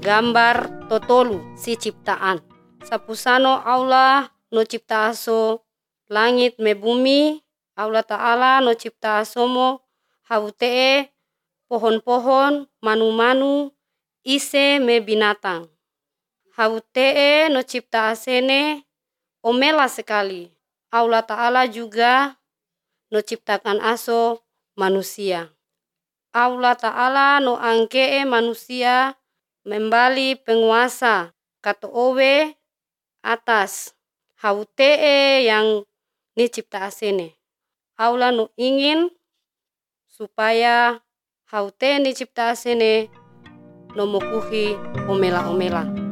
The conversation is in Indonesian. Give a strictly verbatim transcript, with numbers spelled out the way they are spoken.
gambar totolu si ciptaan. Sapusano Allah no cipta aso langit me bumi, Allah Ta'ala no cipta asomo hautee pohon-pohon, manu-manu, ise me binatang. Hautee no cipta asene omela sekali. Allah Ta'ala juga no ciptakan aso manusia. Allah Ta'ala no angkee manusia membali penguasa kato owe atas hautee yang ni cipta asene. Allah no ingin supaya hautee ni cipta asene no mokuhi omela-omela.